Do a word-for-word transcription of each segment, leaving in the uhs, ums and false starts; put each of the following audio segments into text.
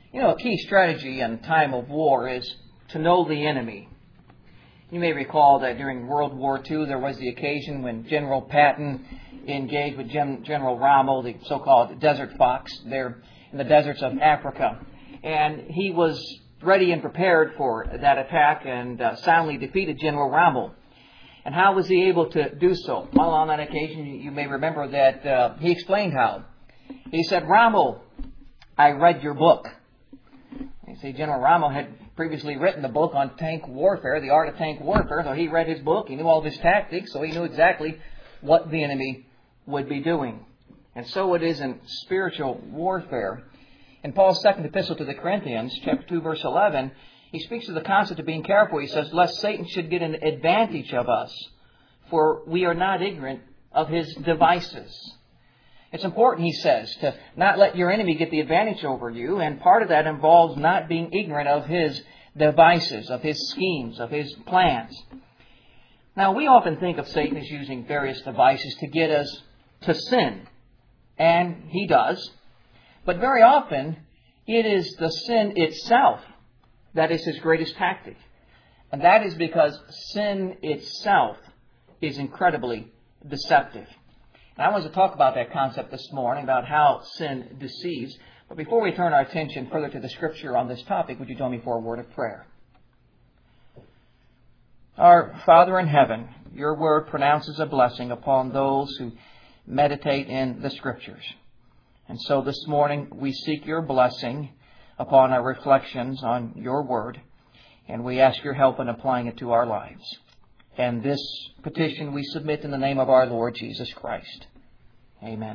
You know, a key strategy in time of war is to know the enemy. You may recall that during World War Two, there was the occasion when General Patton engaged with Gen- General Rommel, the so-called Desert Fox, there in the deserts of Africa. And he was ready and prepared for that attack and uh, soundly defeated General Rommel. And how was he able to do so? Well, on that occasion, you may remember that uh, he explained how. He said, "Rommel, I read your book." You see, General Rommel had previously written the book on tank warfare, the art of tank warfare, so he read his book, he knew all of his tactics, so he knew exactly what the enemy would be doing. And so it is in spiritual warfare. In Paul's second epistle to the Corinthians, chapter two, verse eleven, he speaks of the concept of being careful. He says, "Lest Satan should get an advantage of us, for we are not ignorant of his devices." It's important, he says, to not let your enemy get the advantage over you, and part of that involves not being ignorant of his devices, of his schemes, of his plans. Now, we often think of Satan as using various devices to get us to sin, and he does. But very often, it is the sin itself that is his greatest tactic. And that is because sin itself is incredibly deceptive. And I want to talk about that concept this morning, about how sin deceives. But before we turn our attention further to the Scripture on this topic, would you join me for a word of prayer? Our Father in heaven, your word pronounces a blessing upon those who meditate in the Scriptures. And so this morning we seek your blessing upon our reflections on your word, and we ask your help in applying it to our lives. And this petition we submit in the name of our Lord Jesus Christ. Amen.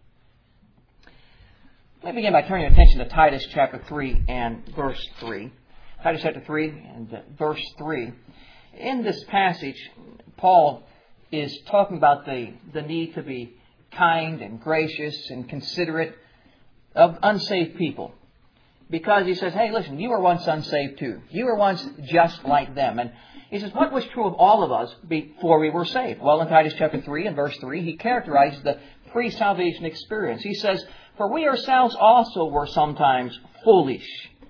Let me begin by turning your attention to Titus chapter three and verse three. Titus chapter three and verse three. In this passage, Paul is talking about the, the need to be kind and gracious and considerate of unsaved people. Because he says, hey, listen, you were once unsaved too. You were once just like them. And he says, what was true of all of us before we were saved? Well, in Titus chapter three and verse three, he characterizes the pre-salvation experience. He says, for we ourselves also were sometimes foolish,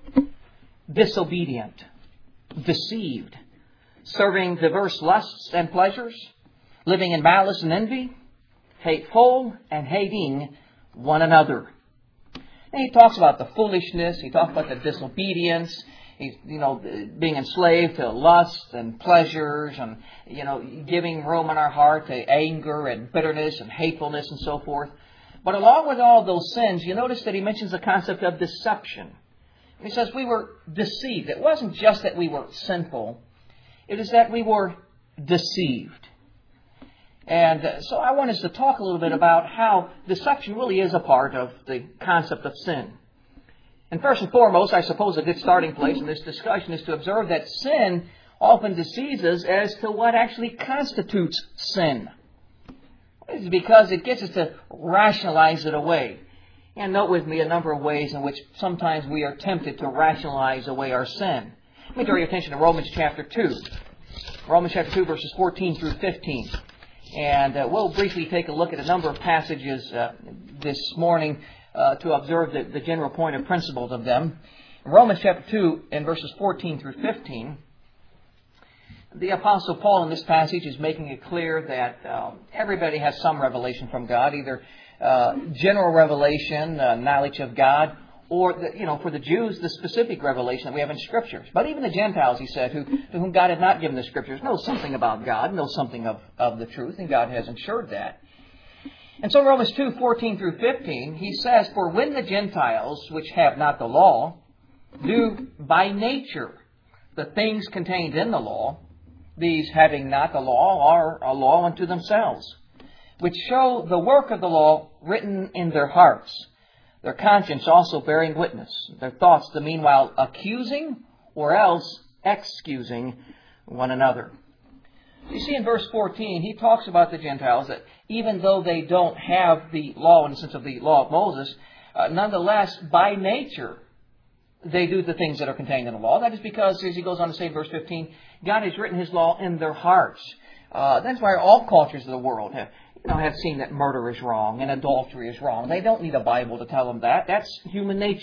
disobedient, deceived, serving diverse lusts and pleasures, living in malice and envy, hateful and hating one another. And he talks about the foolishness. He talks about the disobedience. He's, you know, being enslaved to lust and pleasures and, you know, giving room in our heart to anger and bitterness and hatefulness and so forth. But along with all those sins, you notice that he mentions the concept of deception. He says we were deceived. It wasn't just that we were sinful. It is that we were deceived. And uh, so I want us to talk a little bit about how deception really is a part of the concept of sin. And first and foremost, I suppose a good starting place in this discussion is to observe that sin often deceives us as to what actually constitutes sin. It's because it gets us to rationalize it away. And note with me a number of ways in which sometimes we are tempted to rationalize away our sin. Let me draw your attention to Romans chapter two. Romans chapter two, verses fourteen through fifteen. And uh, we'll briefly take a look at a number of passages uh, this morning uh, to observe the, the general point of principles of them. In Romans chapter two and verses fourteen through fifteen, the Apostle Paul in this passage is making it clear that uh, everybody has some revelation from God, either uh, general revelation, uh, knowledge of God, or, the, you know, for the Jews, the specific revelation that we have in Scriptures. But even the Gentiles, he said, who, to whom God had not given the Scriptures, know something about God, know something of, of the truth, and God has ensured that. And so Romans two, fourteen through fifteen, he says, for when the Gentiles, which have not the law, do by nature the things contained in the law, these having not the law are a law unto themselves, which show the work of the law written in their hearts, their conscience also bearing witness, their thoughts the meanwhile accusing or else excusing one another. You see in verse fourteen, he talks about the Gentiles that even though they don't have the law in the sense of the law of Moses, uh, nonetheless, by nature, they do the things that are contained in the law. That is because, as he goes on to say in verse fifteen, God has written His law in their hearts. Uh, that's why all cultures of the world have, you know, have seen that murder is wrong and adultery is wrong. They don't need a Bible to tell them that. That's human nature.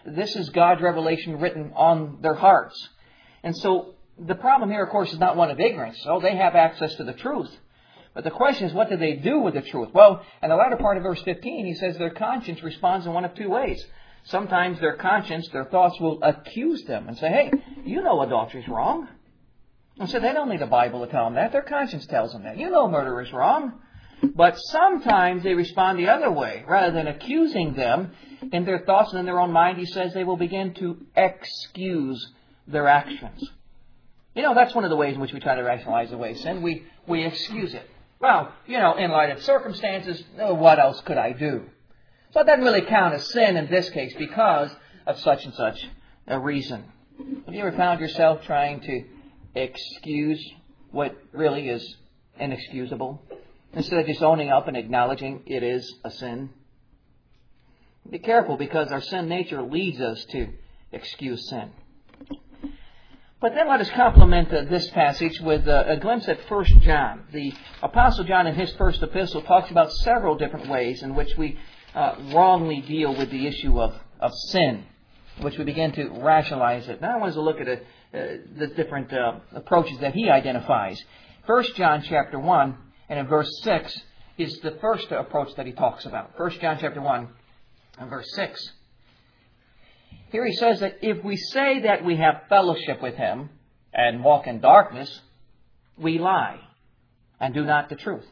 This is God's revelation written on their hearts. And so the problem here, of course, is not one of ignorance. Oh, they have access to the truth. But the question is, what do they do with the truth? Well, in the latter part of verse fifteen, he says their conscience responds in one of two ways. Sometimes their conscience, their thoughts will accuse them and say, hey, you know adultery is wrong. And so they don't need the Bible to tell them that. Their conscience tells them that. You know murder is wrong. But sometimes they respond the other way. Rather than accusing them in their thoughts and in their own mind, he says they will begin to excuse their actions. You know, that's one of the ways in which we try to rationalize away sin. We, we excuse it. Well, you know, in light of circumstances, oh, what else could I do? So it doesn't really count as sin in this case because of such and such a reason. Have you ever found yourself trying to excuse what really is inexcusable, instead of just owning up and acknowledging it is a sin? Be careful, because our sin nature leads us to excuse sin. But then let us complement uh, this passage with uh, a glimpse at First John. The Apostle John in his first epistle talks about several different ways in which we uh, wrongly deal with the issue of, of sin, which we begin to rationalize it. Now I want us to look at a Uh, the different uh, approaches that he identifies. First John chapter one and in verse six is the first approach that he talks about. First John chapter one and verse six. Here he says that if we say that we have fellowship with him and walk in darkness, we lie and do not the truth.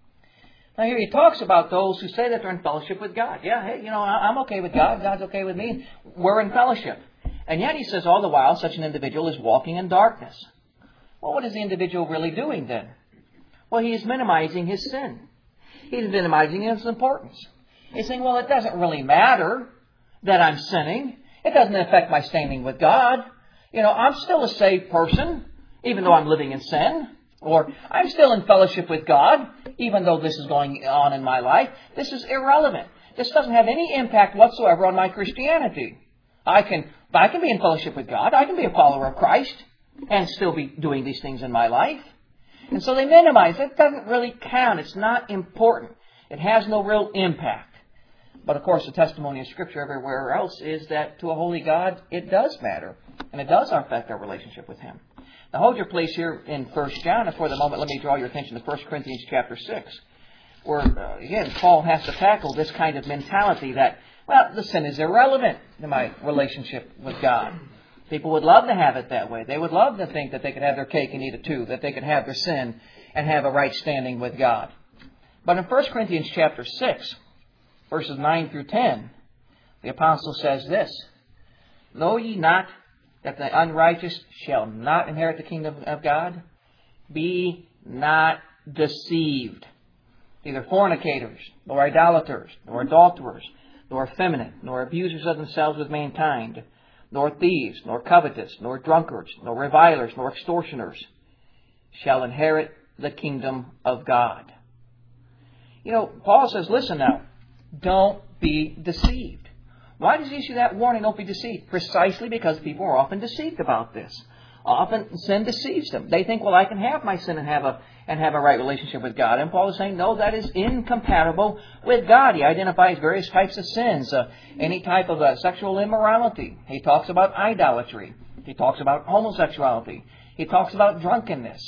Now here he talks about those who say that they're in fellowship with God. Yeah, hey, you know, I'm okay with God. God's okay with me. We're in fellowship. And yet he says all the while such an individual is walking in darkness. Well, what is the individual really doing then? Well, he is minimizing his sin. He's minimizing its importance. He's saying, well, it doesn't really matter that I'm sinning. It doesn't affect my standing with God. You know, I'm still a saved person, even though I'm living in sin. Or I'm still in fellowship with God, even though this is going on in my life. This is irrelevant. This doesn't have any impact whatsoever on my Christianity. I can I can be in fellowship with God. I can be a follower of Christ and still be doing these things in my life. And so they minimize it. It doesn't really count. It's not important. It has no real impact. But of course, the testimony of Scripture everywhere else is that to a holy God, it does matter. And it does affect our relationship with Him. Now hold your place here in First John. And for the moment, let me draw your attention to First Corinthians chapter six. Where, uh, again, Paul has to tackle this kind of mentality that, well, the sin is irrelevant to my relationship with God. People would love to have it that way. They would love to think that they could have their cake and eat it too, that they could have their sin and have a right standing with God. But in First Corinthians chapter six, verses nine through ten, the apostle says this, "Know ye not that the unrighteous shall not inherit the kingdom of God? Be not deceived. Neither fornicators, nor idolaters, nor adulterers, nor effeminate, nor abusers of themselves with mankind, nor thieves, nor covetous, nor drunkards, nor revilers, nor extortioners shall inherit the kingdom of God." You know, Paul says, listen now, don't be deceived. Why does he issue that warning, don't be deceived? Precisely because people are often deceived about this. Often sin deceives them. They think, well, I can have my sin and have a and have a right relationship with God. And Paul is saying, no, that is incompatible with God. He identifies various types of sins, uh, any type of uh, sexual immorality. He talks about idolatry. He talks about homosexuality. He talks about drunkenness.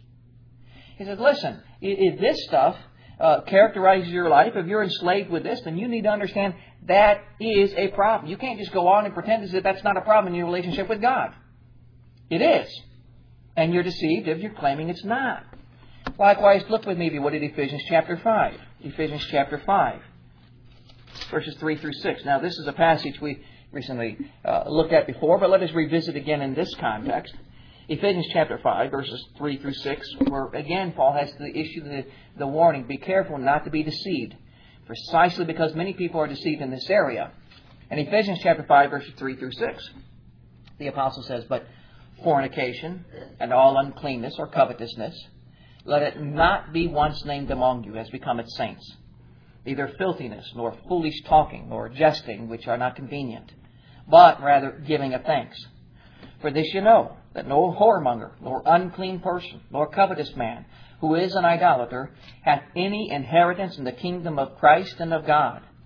He says, listen, if this stuff uh, characterizes your life, if you're enslaved with this, then you need to understand that is a problem. You can't just go on and pretend as if that's not a problem in your relationship with God. It is. And you're deceived if you're claiming it's not. Likewise, look with me if you would at Ephesians chapter five. Ephesians chapter five, verses three through six. Now, this is a passage we recently uh, looked at before, but let us revisit again in this context. Ephesians chapter five, verses three through six, where again Paul has to issue the, the warning, be careful not to be deceived, precisely because many people are deceived in this area. In Ephesians chapter five, verses three through six, the apostle says, "But fornication and all uncleanness or covetousness, let it not be once named among you as becometh saints, neither filthiness, nor foolish talking, nor jesting, which are not convenient, but rather giving of thanks. For this you know, that no whoremonger, nor unclean person, nor covetous man, who is an idolater, hath any inheritance in the kingdom of Christ and of God.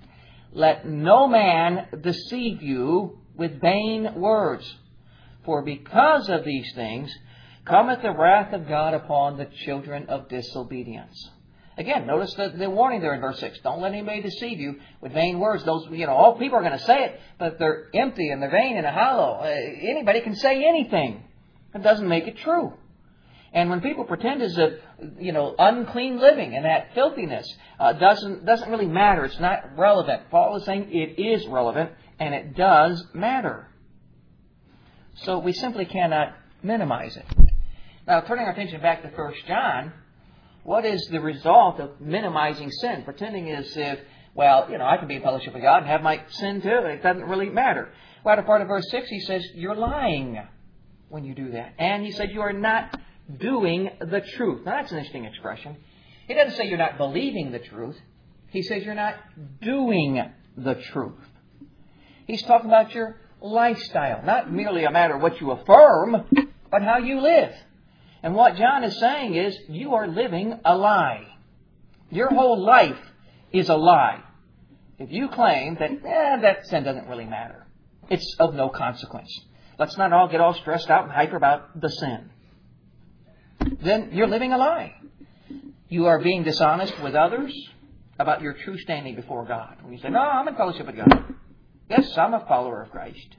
let no man deceive you with vain words. For because of these things cometh the wrath of God upon the children of disobedience. Again, notice the, the warning there in verse six. Don't let anybody deceive you with vain words. Those, you know, all people are going to say it, but they're empty and they're vain and hollow. Uh, anybody can say anything. It doesn't make it true. And when people pretend as if, you know, unclean living and that filthiness uh, doesn't doesn't really matter. It's not relevant. Paul is saying it is relevant and it does matter. So we simply cannot minimize it. Now, turning our attention back to First John, what is the result of minimizing sin? Pretending as if, well, you know, I can be in fellowship with God and have my sin too. It doesn't really matter. Well, at part of verse six, he says, you're lying when you do that. And he said, you are not doing the truth. Now, that's an interesting expression. He doesn't say you're not believing the truth. He says you're not doing the truth. He's talking about your lifestyle. Not merely a matter of what you affirm, but how you live. And what John is saying is, you are living a lie. Your whole life is a lie. If you claim that, eh, that sin doesn't really matter. It's of no consequence. Let's not all get all stressed out and hyper about the sin. Then you're living a lie. You are being dishonest with others about your true standing before God. When you say, no, I'm in fellowship with God. Yes, I'm a follower of Christ.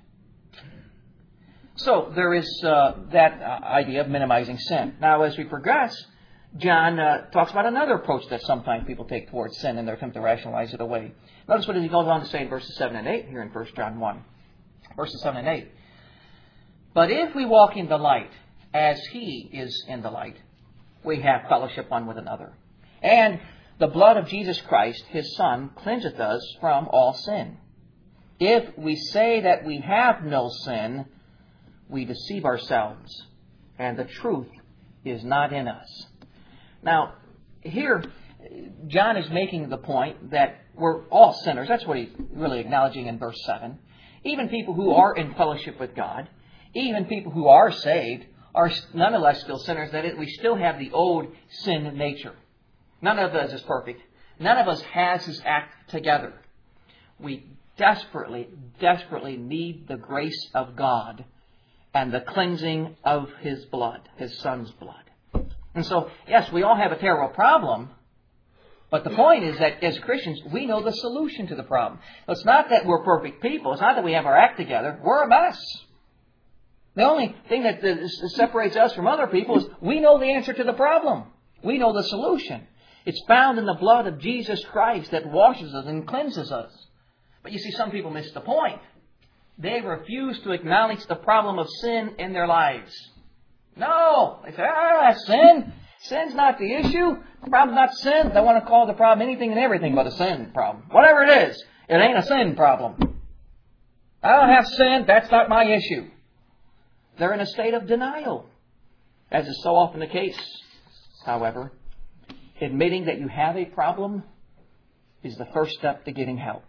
So there is uh, that uh, idea of minimizing sin. Now, as we progress, John uh, talks about another approach that sometimes people take towards sin in their attempt to rationalize it away. Notice what he goes on to say in verses seven and eight here in First John one. Verses seven and eight. But if we walk in the light, as He is in the light, we have fellowship one with another. And the blood of Jesus Christ, His Son, cleanseth us from all sin. If we say that we have no sin, we deceive ourselves, and the truth is not in us. Now, here, John is making the point that we're all sinners. That's what he's really acknowledging in verse seven. Even people who are in fellowship with God, even people who are saved, are nonetheless still sinners. That is, we still have the old sin nature. None of us is perfect. None of us has His act together. We desperately, desperately need the grace of God and the cleansing of His blood, His Son's blood. And so, yes, we all have a terrible problem, but the point is that as Christians, we know the solution to the problem. It's not that we're perfect people. It's not that we have our act together. We're a mess. The only thing that separates us from other people is we know the answer to the problem. We know the solution. It's found in the blood of Jesus Christ that washes us and cleanses us. But you see, some people miss the point. They refuse to acknowledge the problem of sin in their lives. No! They say, ah, that's sin. Sin's not the issue. The problem's not sin. They want to call the problem anything and everything but a sin problem. Whatever it is, it ain't a sin problem. I don't have sin. That's not my issue. They're in a state of denial. As is so often the case, however, admitting that you have a problem is the first step to getting help.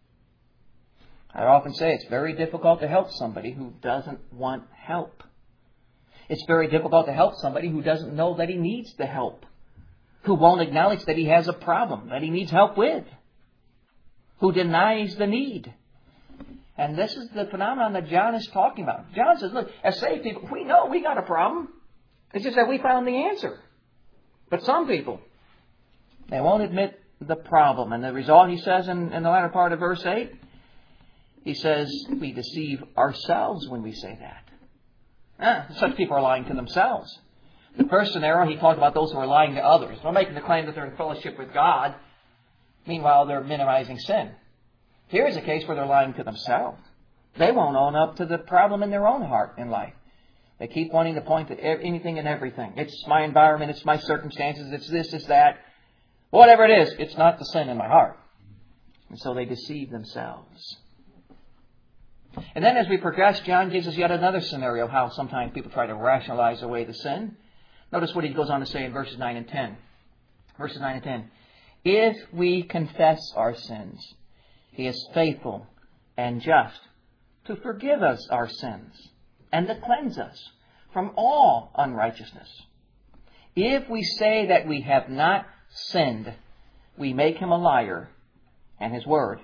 I often say it's very difficult to help somebody who doesn't want help. It's very difficult to help somebody who doesn't know that he needs the help, who won't acknowledge that he has a problem that he needs help with, who denies the need. And this is the phenomenon that John is talking about. John says, look, as saved people, we know we got a problem. It's just that we found the answer. But some people, they won't admit the problem. And the result, he says in, in the latter part of verse eight, he says, we deceive ourselves when we say that. Ah, such people are lying to themselves. The first scenario, he talked about those who are lying to others. They're making the claim that they're in fellowship with God. Meanwhile, they're minimizing sin. Here's a case where they're lying to themselves. They won't own up to the problem in their own heart in life. They keep wanting to point to anything and everything. It's my environment, it's my circumstances, it's this, it's that. Whatever it is, it's not the sin in my heart. And so they deceive themselves. And then as we progress, John gives us yet another scenario of how sometimes people try to rationalize away the sin. Notice what he goes on to say in verses nine and ten. Verses nine and ten. If we confess our sins, He is faithful and just to forgive us our sins and to cleanse us from all unrighteousness. If we say that we have not sinned, we make Him a liar, and His word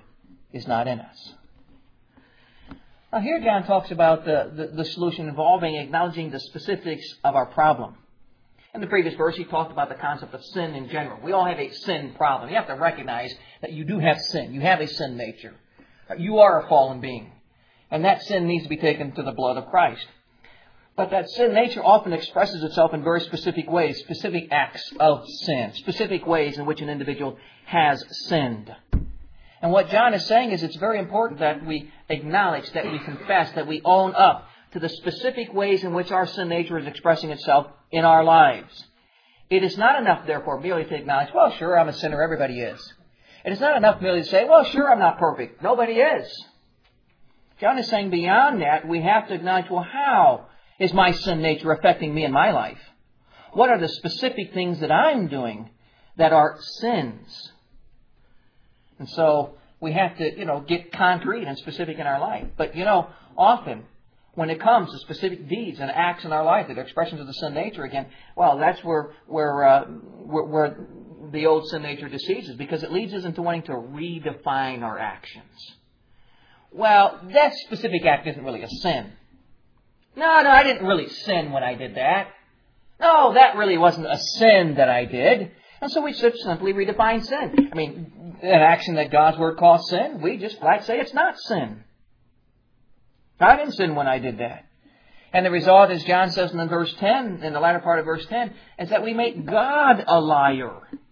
is not in us. Now here John talks about the, the, the solution involving acknowledging the specifics of our problem. In the previous verse, he talked about the concept of sin in general. We all have a sin problem. You have to recognize that you do have sin. You have a sin nature. You are a fallen being. And that sin needs to be taken to the blood of Christ. But that sin nature often expresses itself in very specific ways, specific acts of sin, specific ways in which an individual has sinned. And what John is saying is it's very important that we acknowledge, that we confess, that we own up to the specific ways in which our sin nature is expressing itself in our lives. It is not enough, therefore, merely to acknowledge, well, sure, I'm a sinner, everybody is. It is not enough merely to say, well, sure, I'm not perfect, nobody is. John is saying beyond that, we have to acknowledge, well, how is my sin nature affecting me in my life? What are the specific things that I'm doing that are sins? And so we have to, you know, get concrete and specific in our life. But, you know, often when it comes to specific deeds and acts in our life that are expressions of the sin nature again, well, that's where where uh, where, where the old sin nature deceives us, because it leads us into wanting to redefine our actions. Well, that specific act isn't really a sin. No, no, I didn't really sin when I did that. No, that really wasn't a sin that I did. And so we just simply redefine sin. I mean, an action that God's Word calls sin, we just flat say it's not sin. I didn't sin when I did that. And the result, as John says in verse ten, in the latter part of verse ten, is that we make God a liar.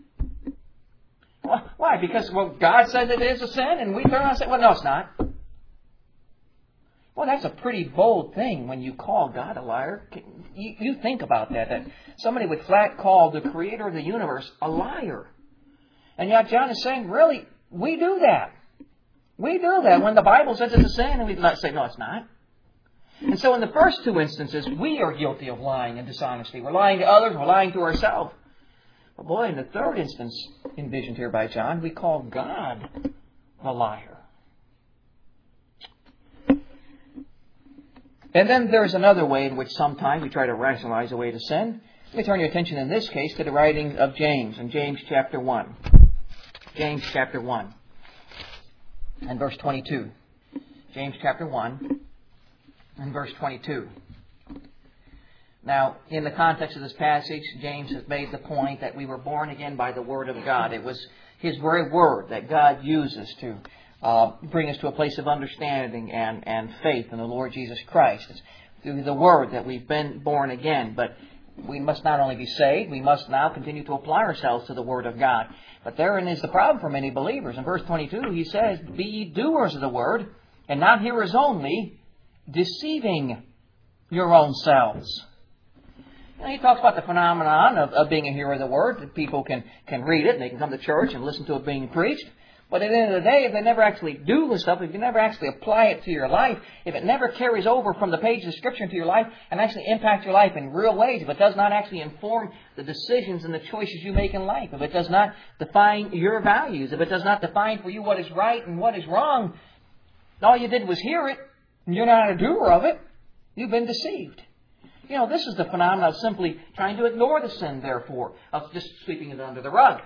Well, why? Because, well, God says it is a sin, and we turn around and say, well, no, it's not. Well, that's a pretty bold thing when you call God a liar. You, you think about that, that somebody would flat call the Creator of the universe a liar. And yet John is saying, really, we do that. We do that when the Bible says it's a sin, and we say, no, it's not. And so in the first two instances, we are guilty of lying and dishonesty. We're lying to others, we're lying to ourselves. But boy, in the third instance envisioned here by John, we call God a liar. And then there's another way in which sometimes we try to rationalize a way to sin. Let me turn your attention in this case to the writing of James, in James chapter one. James chapter one and verse twenty-two. James chapter one and verse twenty-two. Now, in the context of this passage, James has made the point that we were born again by the Word of God. It was His very Word that God uses to uh, bring us to a place of understanding and, and faith in the Lord Jesus Christ. It's through the Word that we've been born again. But we must not only be saved, we must now continue to apply ourselves to the Word of God. But therein is the problem for many believers. In verse twenty-two, he says, "Be ye doers of the Word, and not hearers only, deceiving your own selves." You know, he talks about the phenomenon of, of being a hearer of the Word. That people can, can read it, and they can come to church and listen to it being preached. But at the end of the day, if they never actually do the stuff, if you never actually apply it to your life, if it never carries over from the pages of Scripture into your life and actually impacts your life in real ways, if it does not actually inform the decisions and the choices you make in life, if it does not define your values, if it does not define for you what is right and what is wrong, all you did was hear it, and you're not a doer of it, you've been deceived. You know, this is the phenomenon of simply trying to ignore the sin, therefore, of just sweeping it under the rug.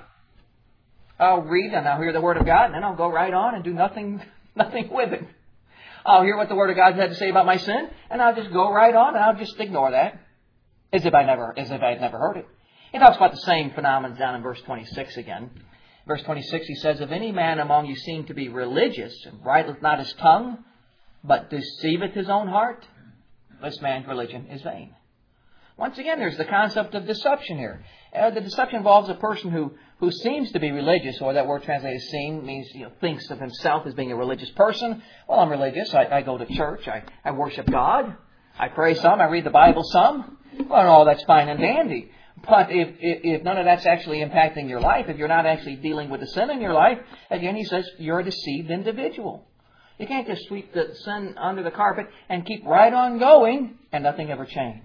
I'll read and I'll hear the Word of God, and then I'll go right on and do nothing nothing with it. I'll hear what the Word of God had to say about my sin, and I'll just go right on and I'll just ignore that, as if I never, as if I had never heard it. He talks about the same phenomenon down in verse twenty-six again. Verse twenty-six, he says, "If any man among you seem to be religious, and bridleth not his tongue, but deceiveth his own heart, this man's religion is vain." Once again, there's the concept of deception here. Uh, the deception involves a person who, who seems to be religious, or that word translated "seem" means, you know, thinks of himself as being a religious person. Well, I'm religious. I, I go to church. I, I worship God. I pray some. I read the Bible some. Well, all that's fine and dandy. But if, if, if none of that's actually impacting your life, if you're not actually dealing with the sin in your life, again, he says you're a deceived individual. You can't just sweep the sin under the carpet and keep right on going and nothing ever change.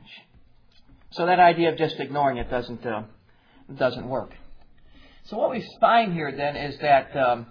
So that idea of just ignoring it doesn't uh, doesn't work. So what we find here then is that um,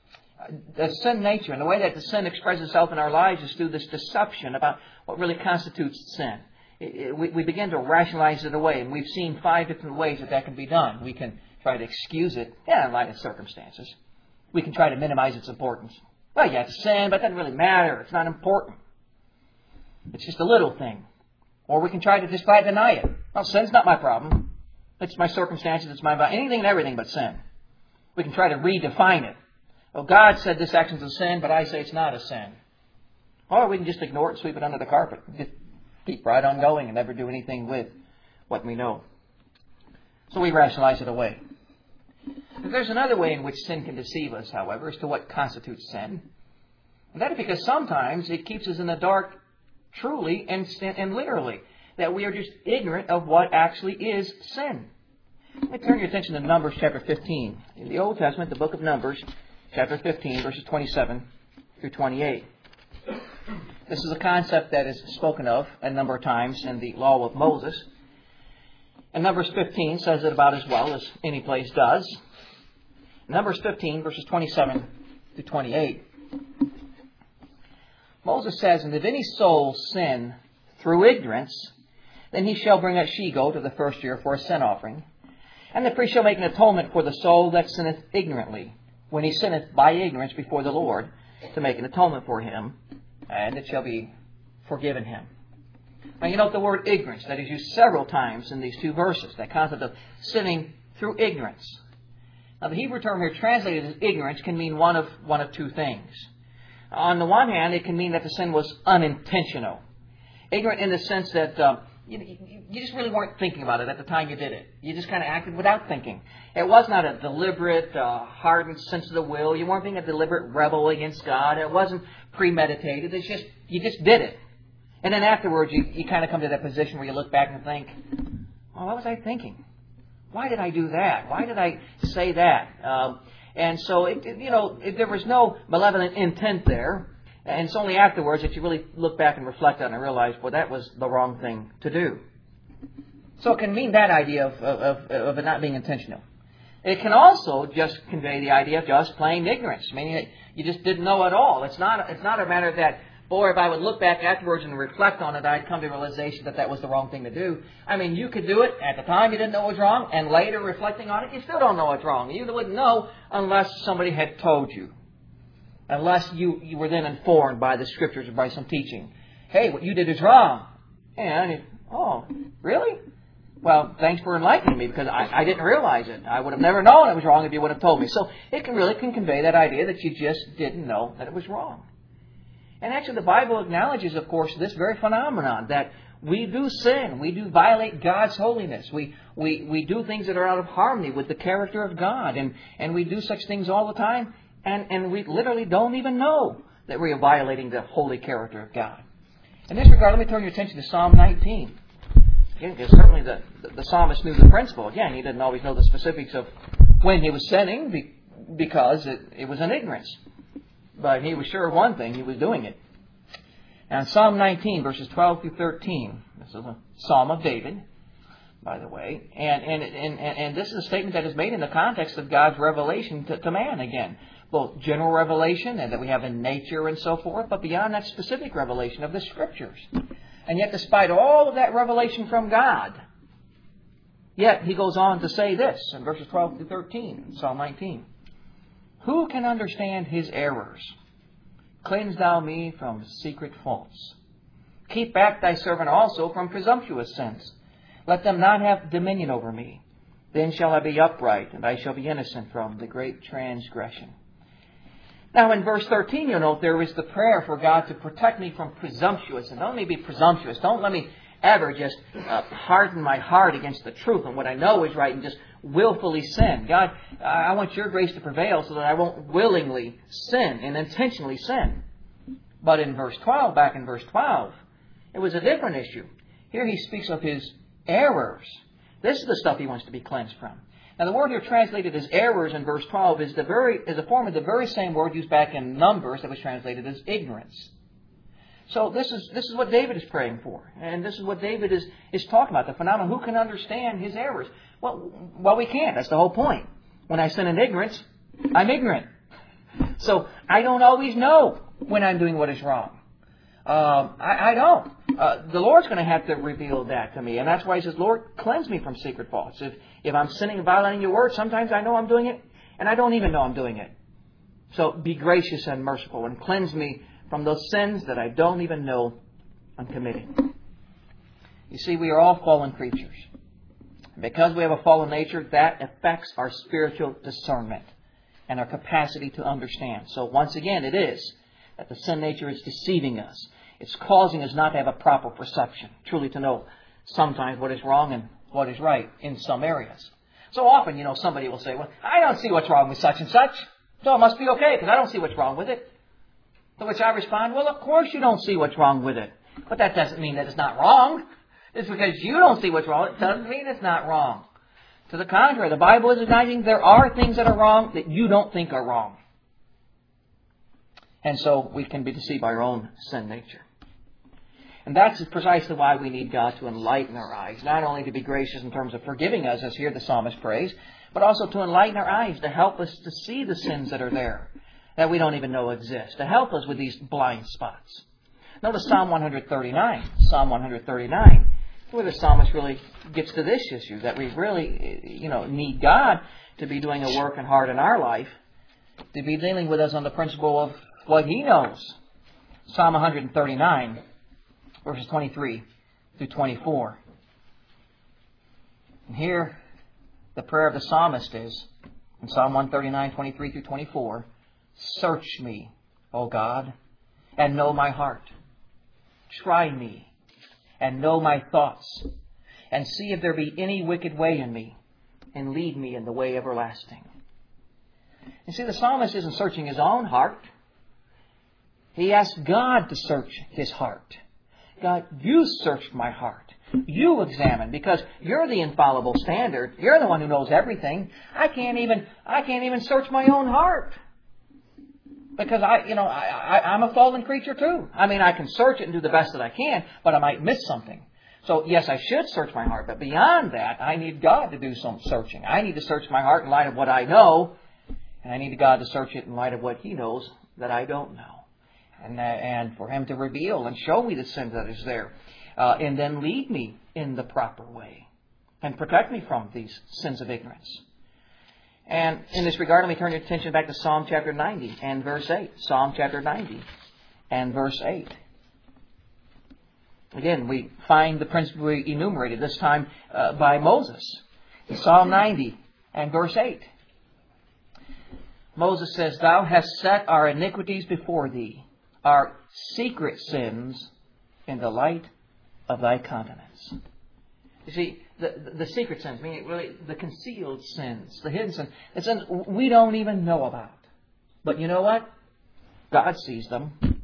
the sin nature and the way that the sin expresses itself in our lives is through this deception about what really constitutes sin. It, it, we, we begin to rationalize it away, and we've seen five different ways that that can be done. We can try to excuse it, yeah, in light of circumstances. We can try to minimize its importance. Well, yeah, it's sin, but it doesn't really matter. It's not important. It's just a little thing. Or we can try to just flat deny it. Well, sin's not my problem. It's my circumstances, it's my body. Anything and everything but sin. We can try to redefine it. Well, God said this action's a sin, but I say it's not a sin. Or we can just ignore it and sweep it under the carpet. Just keep right on going and never do anything with what we know. So we rationalize it away. There's another way in which sin can deceive us, however, as to what constitutes sin. And that is because sometimes it keeps us in the dark truly and, and literally. That we are just ignorant of what actually is sin. Let me turn your attention to Numbers chapter fifteen. In the Old Testament, the book of Numbers, chapter fifteen, verses twenty-seven through twenty-eight. This is a concept that is spoken of a number of times in the law of Moses. And Numbers fifteen says it about as well as any place does. Numbers fifteen, verses twenty-seven through twenty-eight. Moses says, "And if any soul sin through ignorance, then he shall bring a she-goat of the first year for a sin offering. And the priest shall make an atonement for the soul that sinneth ignorantly, when he sinneth by ignorance before the Lord, to make an atonement for him, and it shall be forgiven him." Now you note the word ignorance that is used several times in these two verses, that concept of sinning through ignorance. Now the Hebrew term here translated as ignorance can mean one of one of two things. On the one hand, it can mean that the sin was unintentional. Ignorant in the sense that uh, you, you just really weren't thinking about it at the time you did it. You just kind of acted without thinking. It was not a deliberate, uh, hardened sense of the will. You weren't being a deliberate rebel against God. It wasn't premeditated. It's just, you just did it. And then afterwards, you, you kind of come to that position where you look back and think, well, what was I thinking? Why did I do that? Why did I say that? Um, and so, it, it, you know, it, there was no malevolent intent there. And it's only afterwards that you really look back and reflect on it and realize, well, that was the wrong thing to do. So it can mean that idea of, of, of it not being intentional. It can also just convey the idea of just plain ignorance, meaning that you just didn't know at all. It's not, it's not a matter that, boy, if I would look back afterwards and reflect on it, I'd come to the realization that that was the wrong thing to do. I mean, you could do it at the time you didn't know it was wrong, and later reflecting on it, you still don't know it's wrong. You wouldn't know unless somebody had told you. Unless you, you were then informed by the Scriptures or by some teaching. Hey, what you did is wrong. And, it, oh, really? Well, thanks for enlightening me, because I, I didn't realize it. I would have never known it was wrong if you would have told me. So it can really can convey that idea that you just didn't know that it was wrong. And actually the Bible acknowledges, of course, this very phenomenon, that we do sin. We do violate God's holiness. We, we, we do things that are out of harmony with the character of God. And, and we do such things all the time. And, and we literally don't even know that we are violating the holy character of God. In this regard, let me turn your attention to Psalm nineteen. Again, because certainly the, the, the psalmist knew the principle. Again, he didn't always know the specifics of when he was sinning be, because it, it was in ignorance. But he was sure of one thing, he was doing it. Now, in Psalm nineteen, verses twelve through thirteen, this is a psalm of David, by the way. And, and, and, and this is a statement that is made in the context of God's revelation to, to man again. Both general revelation and that we have in nature and so forth, but beyond that specific revelation of the Scriptures. And yet, despite all of that revelation from God, yet he goes on to say this in verses twelve through thirteen in Psalm nineteen. Who can understand his errors? Cleanse thou me from secret faults. Keep back thy servant also from presumptuous sins. Let them not have dominion over me. Then shall I be upright, and I shall be innocent from the great transgression. Now in verse thirteen, you'll note there is the prayer for God to protect me from presumptuous. And don't let me be presumptuous. Don't let me ever just uh, harden my heart against the truth and what I know is right and just willfully sin. God, I want your grace to prevail so that I won't willingly sin and intentionally sin. But in verse twelve, back in verse twelve, it was a different issue. Here he speaks of his errors. This is the stuff he wants to be cleansed from. Now the word here translated as errors in verse twelve is the very is a form of the very same word used back in Numbers that was translated as ignorance. So this is this is what David is praying for. And this is what David is, is talking about, the phenomenon. Who can understand his errors? Well, well, we can't. That's the whole point. When I sin in ignorance, I'm ignorant. So I don't always know when I'm doing what is wrong. Um, I, I don't. Uh, the Lord's going to have to reveal that to me. And that's why he says, Lord, cleanse me from secret faults. If, if I'm sinning and violating your word, sometimes I know I'm doing it, and I don't even know I'm doing it. So be gracious and merciful and cleanse me from those sins that I don't even know I'm committing. You see, we are all fallen creatures. Because we have a fallen nature, that affects our spiritual discernment and our capacity to understand. So once again, it is that the sin nature is deceiving us. It's causing us not to have a proper perception, truly to know sometimes what is wrong and what is right in some areas. So often, you know, somebody will say, well, I don't see what's wrong with such and such, so it must be okay because I don't see what's wrong with it. To which I respond, well, of course you don't see what's wrong with it. But that doesn't mean that it's not wrong. It's because you don't see what's wrong. It doesn't mean it's not wrong. To the contrary, the Bible is acknowledging there are things that are wrong that you don't think are wrong. And so we can be deceived by our own sin nature. And that's precisely why we need God to enlighten our eyes. Not only to be gracious in terms of forgiving us, as here the psalmist prays, but also to enlighten our eyes, to help us to see the sins that are there, that we don't even know exist, to help us with these blind spots. Notice Psalm one thirty-nine. Psalm one thirty-nine, where the psalmist really gets to this issue, that we really, you know, need God to be doing a work and heart in our life, to be dealing with us on the principle of what He knows. Psalm one thirty-nine, verses twenty-three through twenty-four. And here, the prayer of the psalmist is, in Psalm one thirty-nine, twenty-three through twenty-four, search me, O God, and know my heart. Try me, and know my thoughts, and see if there be any wicked way in me, and lead me in the way everlasting. You see, the psalmist isn't searching his own heart. He asks God to search his heart. God, you searched my heart. You examine, because you're the infallible standard. You're the one who knows everything. I can't even, I can't even search my own heart. Because I, you know, I, I, I'm a fallen creature too. I mean, I can search it and do the best that I can, but I might miss something. So, yes, I should search my heart. But beyond that, I need God to do some searching. I need to search my heart in light of what I know. And I need God to search it in light of what He knows that I don't know. And, uh, and for Him to reveal and show me the sin that is there. Uh, and then lead me in the proper way. And protect me from these sins of ignorance. And in this regard, let me turn your attention back to Psalm chapter ninety and verse eight. Psalm chapter ninety and verse eight. Again, we find the principle enumerated, this time uh, by Moses. In Psalm ninety and verse eight. Moses says, Thou hast set our iniquities before Thee, our secret sins in the light of Thy countenance. You see, the, the, the secret sins, meaning really the concealed sins, the hidden sins, the sins we don't even know about. But you know what? God sees them.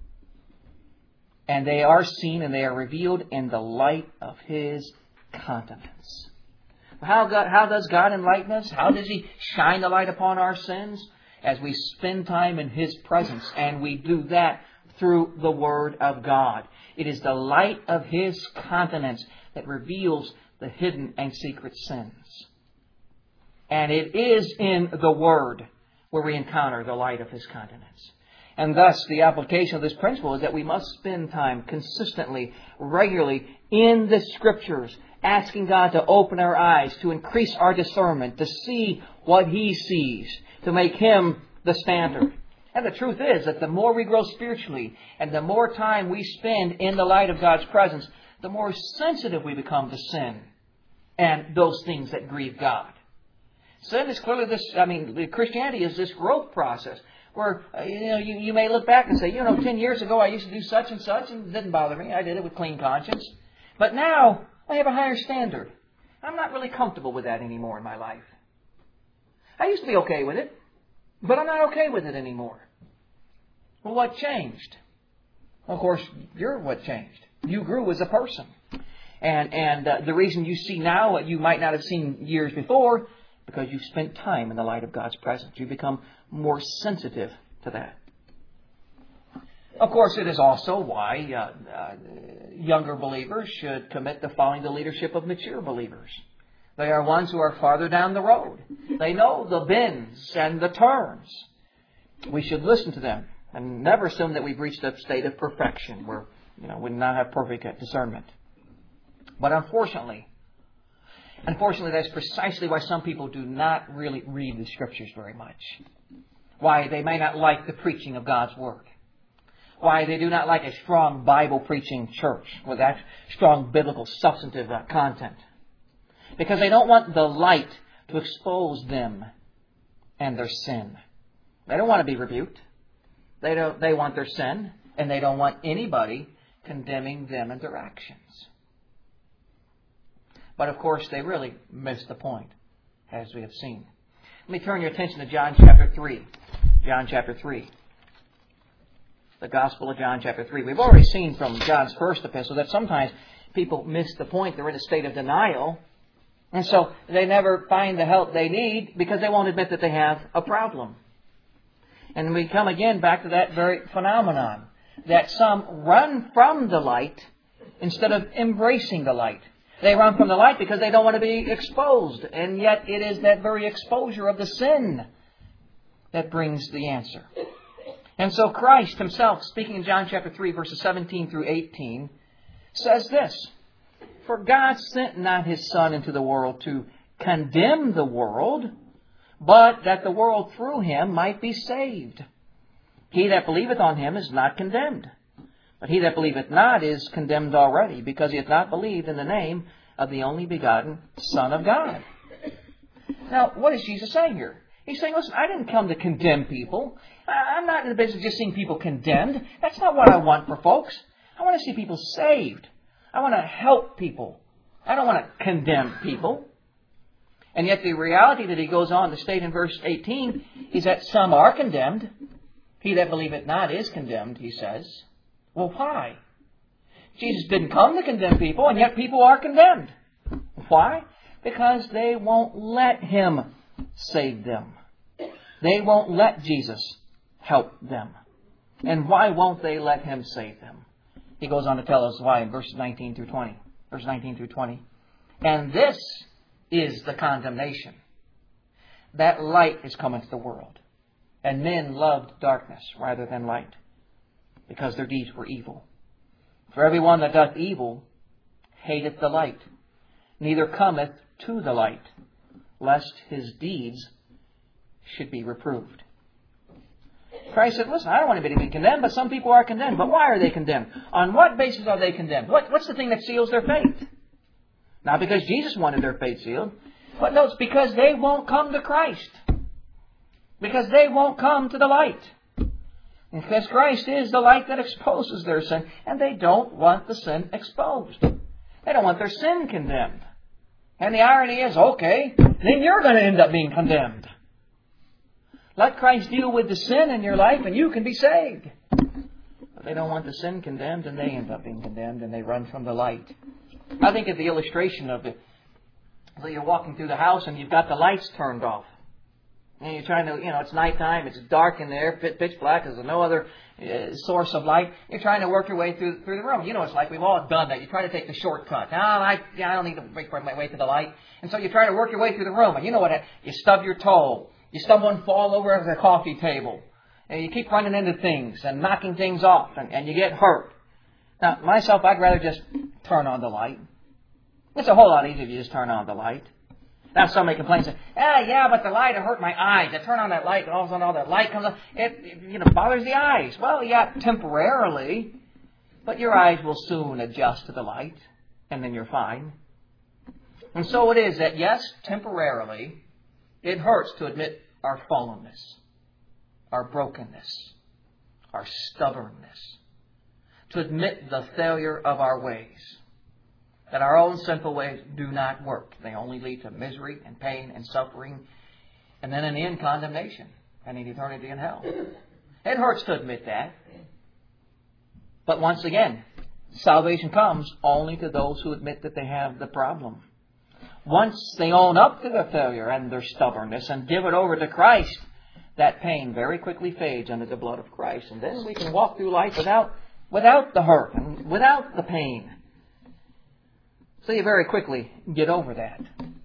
And they are seen and they are revealed in the light of His countenance. How, God, how does God enlighten us? How does He shine the light upon our sins? As we spend time in His presence, and we do that through the Word of God. It is the light of His countenance that reveals the hidden and secret sins. And it is in the Word where we encounter the light of His countenance. And thus, the application of this principle is that we must spend time consistently, regularly, in the Scriptures, asking God to open our eyes, to increase our discernment, to see what He sees, to make Him the standard. And the truth is that the more we grow spiritually, and the more time we spend in the light of God's presence, the more sensitive we become to sin and those things that grieve God. Sin is clearly this, I mean, Christianity is this growth process where, uh, you know, you, you may look back and say, you know, ten years ago I used to do such and such and it didn't bother me. I did it with clean conscience. But now I have a higher standard. I'm not really comfortable with that anymore in my life. I used to be okay with it, but I'm not okay with it anymore. Well, what changed? Of course, you're what changed. You grew as a person. And and uh, the reason you see now what you might not have seen years before, because you've spent time in the light of God's presence. You become more sensitive to that. Of course, it is also why uh, uh, younger believers should commit to following the leadership of mature believers. They are ones who are farther down the road. They know the bends and the turns. We should listen to them and never assume that we've reached a state of perfection where, you know, we not have perfect discernment. But unfortunately, unfortunately, that's precisely why some people do not really read the Scriptures very much. Why they may not like the preaching of God's Word. Why they do not like a strong Bible-preaching church with that strong biblical substantive uh, content. Because they don't want the light to expose them and their sin. They don't want to be rebuked. They don't. They want their sin, and they don't want anybody condemning them and their actions. But of course, they really miss the point, as we have seen. Let me turn your attention to John chapter three. John chapter three. The Gospel of John chapter three. We've already seen from John's first epistle that sometimes people miss the point. They're in a state of denial. And so they never find the help they need because they won't admit that they have a problem. And we come again back to that very phenomenon. That some run from the light instead of embracing the light. They run from the light because they don't want to be exposed. And yet it is that very exposure of the sin that brings the answer. And so Christ Himself, speaking in John chapter three, verses seventeen through eighteen, says this: For God sent not His Son into the world to condemn the world, but that the world through Him might be saved. He that believeth on Him is not condemned. But he that believeth not is condemned already, because he hath not believed in the name of the only begotten Son of God. Now, what is Jesus saying here? He's saying, listen, I didn't come to condemn people. I'm not in the business of just seeing people condemned. That's not what I want for folks. I want to see people saved. I want to help people. I don't want to condemn people. And yet the reality that He goes on to state in verse eighteen is that some are condemned. He that believeth not is condemned, He says. Well, why? Jesus didn't come to condemn people, and yet people are condemned. Why? Because they won't let Him save them. They won't let Jesus help them. And why won't they let Him save them? He goes on to tell us why in verses nineteen through twenty. Verse nineteen through twenty. And this is the condemnation, that light is come into the world, and men loved darkness rather than light, because their deeds were evil. For every one that doth evil hateth the light, neither cometh to the light, lest his deeds should be reproved. Christ said, listen, I don't want anybody to be condemned, but some people are condemned. But why are they condemned? On what basis are they condemned? What, what's the thing that seals their fate? Not because Jesus wanted their fate sealed, but no, it's because they won't come to Christ. Because they won't come to the light. Because Christ is the light that exposes their sin, and they don't want the sin exposed. They don't want their sin condemned. And the irony is, okay, then you're going to end up being condemned. Let Christ deal with the sin in your life, and you can be saved. But they don't want the sin condemned, and they end up being condemned, and they run from the light. I think of the illustration of it. So you're walking through the house, and you've got the lights turned off. And you're trying to, you know, it's nighttime, it's dark in there, pitch black, there's no other uh, source of light. You're trying to work your way through through the room. You know, it's like we've all done that. You try to take the shortcut. No, I, yeah, I don't need to make my way to the light. And so you try to work your way through the room. And you know what? You stub your toe. You stumble and fall over the coffee table. And you keep running into things and knocking things off. And, and you get hurt. Now, myself, I'd rather just turn on the light. It's a whole lot easier if you just turn on the light. Now somebody complains, ah, yeah, but the light, it hurt my eyes. I turn on that light, and all of a sudden all that light comes on. It, it you know, bothers the eyes. Well, yeah, temporarily, but your eyes will soon adjust to the light, and then you're fine. And so it is that, yes, temporarily, it hurts to admit our fallenness, our brokenness, our stubbornness, to admit the failure of our ways. That our own sinful ways do not work. They only lead to misery and pain and suffering, and then in the end, condemnation and in eternity in hell. It hurts to admit that. But once again, salvation comes only to those who admit that they have the problem. Once they own up to their failure and their stubbornness and give it over to Christ, that pain very quickly fades under the blood of Christ. And then we can walk through life without, without the hurt and without the pain. So you very quickly get over that.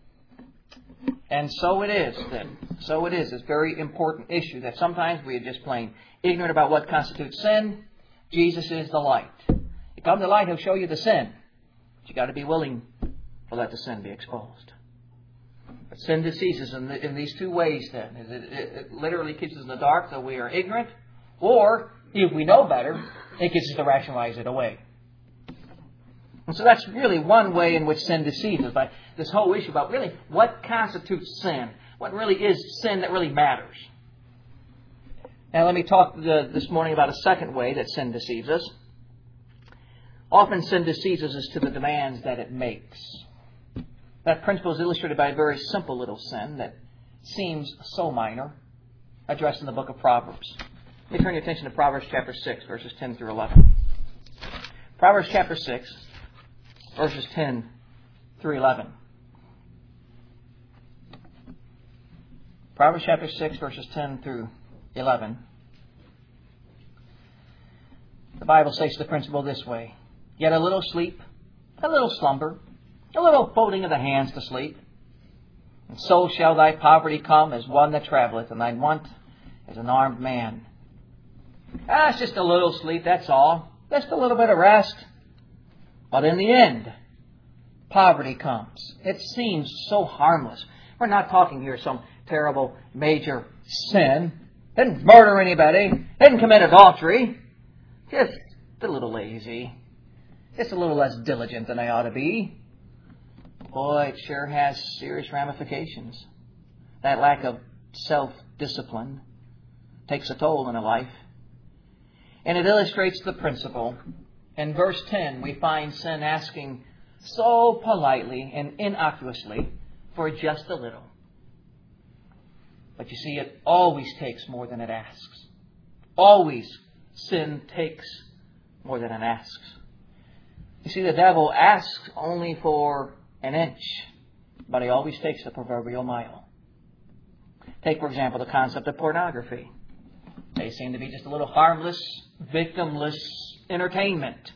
And so it is then. So it is. It's a very important issue that sometimes we are just plain ignorant about what constitutes sin. Jesus is the light. You come to the light, He'll show you the sin. But you've got to be willing to let the sin be exposed. But sin deceives us in, the, in these two ways then. It, it, it literally keeps us in the dark so we are ignorant, or if we know better, it gets us to rationalize it away. And so that's really one way in which sin deceives us, by this whole issue about really what constitutes sin. What really is sin that really matters. Now let me talk the, this morning about a second way that sin deceives us. Often sin deceives us as to the demands that it makes. That principle is illustrated by a very simple little sin that seems so minor, addressed in the book of Proverbs. Let me turn your attention to Proverbs chapter six, verses ten through eleven. Proverbs chapter six, verses ten through eleven. Proverbs chapter six, verses ten through eleven. The Bible states the principle this way: Yet a little sleep, a little slumber, a little folding of the hands to sleep. And so shall thy poverty come as one that travelleth, and thine want as an armed man. Ah, it's just a little sleep, that's all. Just a little bit of rest. But in the end, poverty comes. It seems so harmless. We're not talking here some terrible major sin. Didn't murder anybody. Didn't commit adultery. Just a little lazy. Just a little less diligent than I ought to be. Boy, it sure has serious ramifications. That lack of self-discipline takes a toll on a life. And it illustrates the principle. In verse ten, we find sin asking so politely and innocuously for just a little. But you see, it always takes more than it asks. Always sin takes more than it asks. You see, the devil asks only for an inch, but he always takes the proverbial mile. Take, for example, the concept of pornography. They seem to be just a little harmless, victimless entertainment.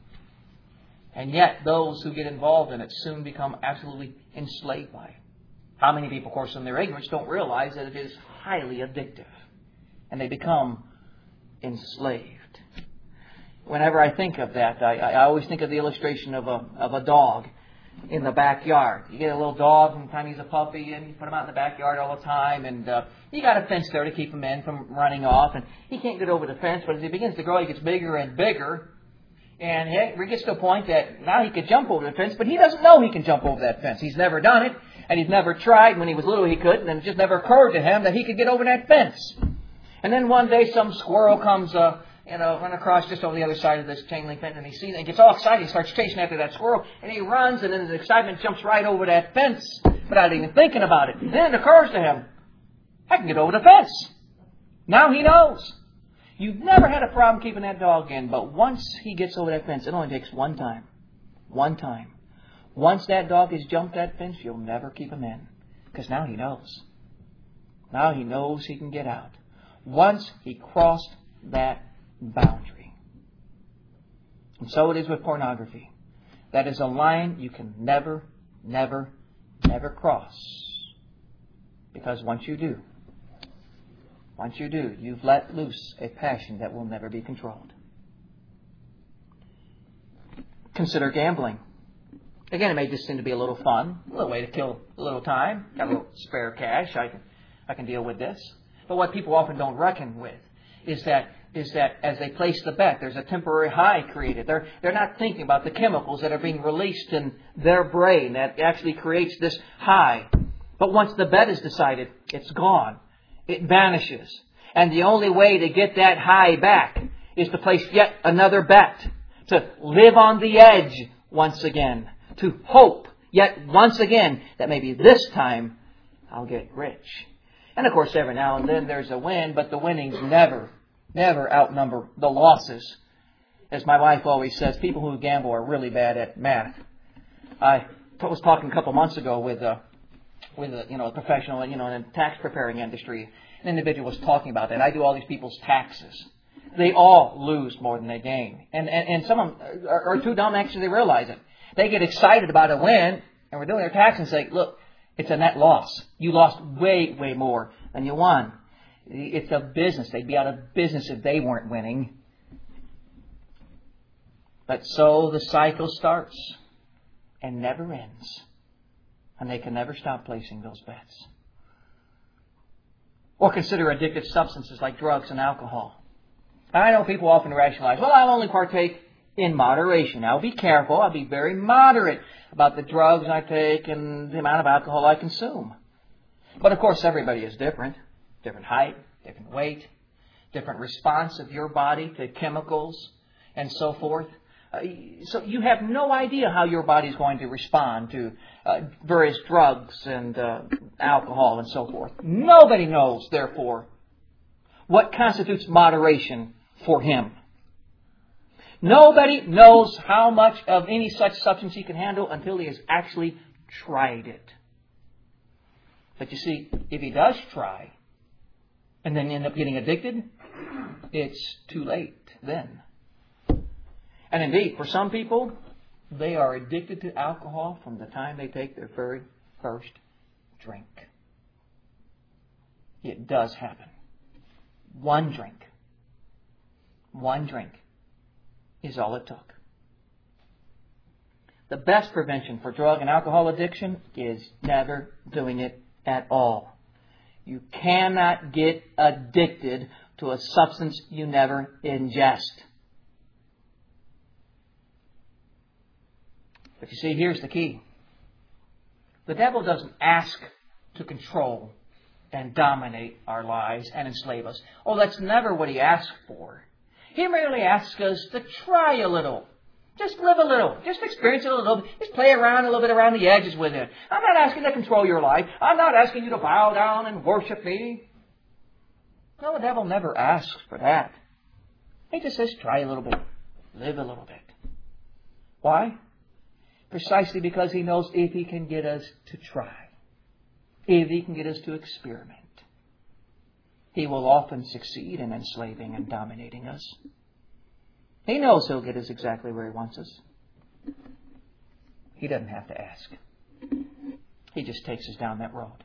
And yet, those who get involved in it soon become absolutely enslaved by it. How many people, of course, in their ignorance don't realize that it is highly addictive. And they become enslaved. Whenever I think of that, I, I always think of the illustration of a, of a dog in the backyard. You get a little dog from the time he's a puppy, and you put him out in the backyard all the time, and uh, you got a fence there to keep him in from running off, and he can't get over the fence, but as he begins to grow, he gets bigger and bigger, and he gets to a point that now he could jump over the fence, but he doesn't know he can jump over that fence. He's never done it, and he's never tried. When he was little, he couldn't, and it just never occurred to him that he could get over that fence. And then one day, some squirrel comes uh, you know, run across just over the other side of this chain link fence, and he sees it, and gets all excited. He starts chasing after that squirrel, and he runs, and in his excitement jumps right over that fence without even thinking about it. And then it occurs to him, I can get over the fence. Now he knows. You've never had a problem keeping that dog in, but once he gets over that fence, it only takes one time. One time. Once that dog has jumped that fence, you'll never keep him in. Because now he knows. Now he knows he can get out. Once he crossed that boundary. And so it is with pornography. That is a line you can never, never, never cross. Because once you do, once you do, you've let loose a passion that will never be controlled. Consider gambling. Again, it may just seem to be a little fun, a little way to kill a little time. Got a little spare cash. I can, I can deal with this. But what people often don't reckon with is that is that as they place the bet, there's a temporary high created. They're, they're not thinking about the chemicals that are being released in their brain that actually creates this high. But once the bet is decided, it's gone. It vanishes. And the only way to get that high back is to place yet another bet. To live on the edge once again. To hope yet once again that maybe this time I'll get rich. And of course, every now and then there's a win, but the winnings never, never outnumber the losses. As my wife always says, people who gamble are really bad at math. I was talking a couple months ago with a, with a, you know, a professional, you know, in the tax preparing industry. An individual was talking about that. I do all these people's taxes. They all lose more than they gain. And, and, and some of them are, are too dumb actually to realize it. They get excited about a win, and we're doing their tax and say, look, it's a net loss. You lost way, way more than you won. It's a business. They'd be out of business if they weren't winning. But so the cycle starts and never ends. And they can never stop placing those bets. Or consider addictive substances like drugs and alcohol. I know people often rationalize, well, I'll only partake in moderation. I'll be careful. I'll be very moderate about the drugs I take and the amount of alcohol I consume. But of course, everybody is different. Different height, different weight, different response of your body to chemicals and so forth. Uh, so you have no idea how your body is going to respond to uh, various drugs and uh, alcohol and so forth. Nobody knows, therefore, what constitutes moderation for him. Nobody knows how much of any such substance he can handle until he has actually tried it. But you see, if he does try and then end up getting addicted, it's too late then. And indeed, for some people, they are addicted to alcohol from the time they take their very first drink. It does happen. One drink. One drink is all it took. The best prevention for drug and alcohol addiction is never doing it at all. You cannot get addicted to a substance you never ingest. But you see, here's the key. The devil doesn't ask to control and dominate our lives and enslave us. Oh, that's never what he asks for. He merely asks us to try a little. Just live a little. Just experience it a little. Just play around a little bit around the edges with it. I'm not asking you to control your life. I'm not asking you to bow down and worship me. No, the devil never asks for that. He just says, try a little bit. Live a little bit. Why? Precisely because he knows if he can get us to try, if he can get us to experiment, he will often succeed in enslaving and dominating us. He knows he'll get us exactly where he wants us. He doesn't have to ask. He just takes us down that road.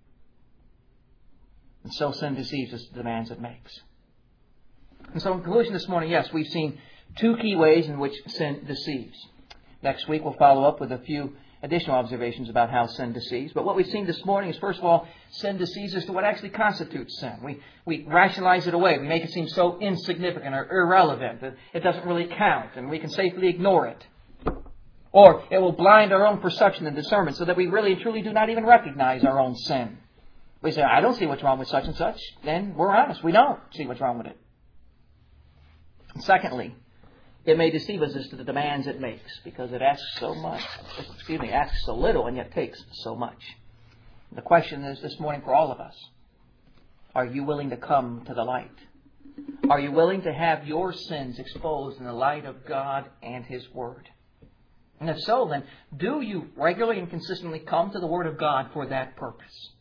And so sin deceives us the demands it makes. And so in conclusion this morning, yes, we've seen two key ways in which sin deceives. Next week we'll follow up with a few additional observations about how sin deceives. But what we've seen this morning is, first of all, sin deceives us to what actually constitutes sin. We we rationalize it away. We make it seem so insignificant or irrelevant that it doesn't really count, and we can safely ignore it. Or it will blind our own perception and discernment so that we really and truly do not even recognize our own sin. We say, I don't see what's wrong with such and such. Then we're honest. We don't see what's wrong with it. And secondly, it may deceive us as to the demands it makes, because it asks so much, excuse me, asks so little and yet takes so much. The question is this morning for all of us, are you willing to come to the light? Are you willing to have your sins exposed in the light of God and His Word? And if so, then do you regularly and consistently come to the Word of God for that purpose?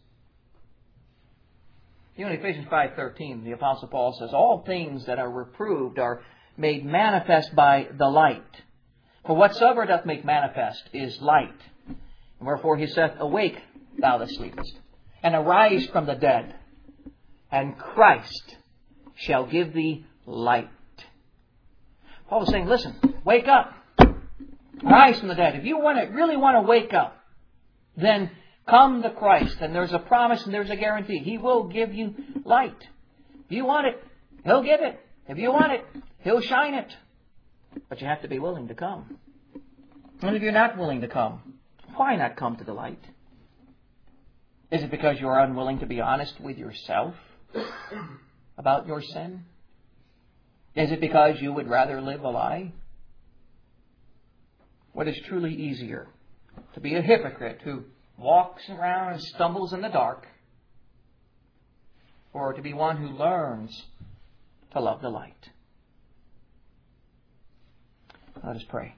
You know, in Ephesians five thirteen, the Apostle Paul says, all things that are reproved are made manifest by the light. For whatsoever doth make manifest is light. Wherefore he saith, awake, thou that sleepest, and arise from the dead, and Christ shall give thee light. Paul was saying, listen, wake up. Rise from the dead. If you want to, really want to wake up, then come to Christ. And there's a promise and there's a guarantee. He will give you light. If you want it, He'll give it. If you want it, He'll shine it. But you have to be willing to come. And if you're not willing to come, why not come to the light? Is it because you're unwilling to be honest with yourself about your sin? Is it because you would rather live a lie? What is truly easier? To be a hypocrite who walks around and stumbles in the dark, or to be one who learns to love the light? Let us pray.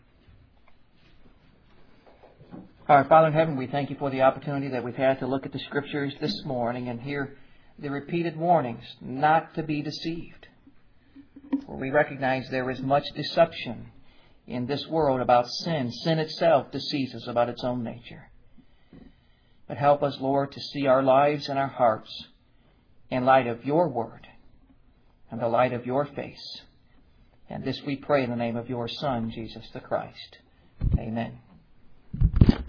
Our Father in heaven, we thank You for the opportunity that we've had to look at the Scriptures this morning and hear the repeated warnings not to be deceived. For we recognize there is much deception in this world about sin. Sin itself deceives us about its own nature. But help us, Lord, to see our lives and our hearts in light of Your Word and the light of Your face. And this we pray in the name of Your Son, Jesus the Christ. Amen.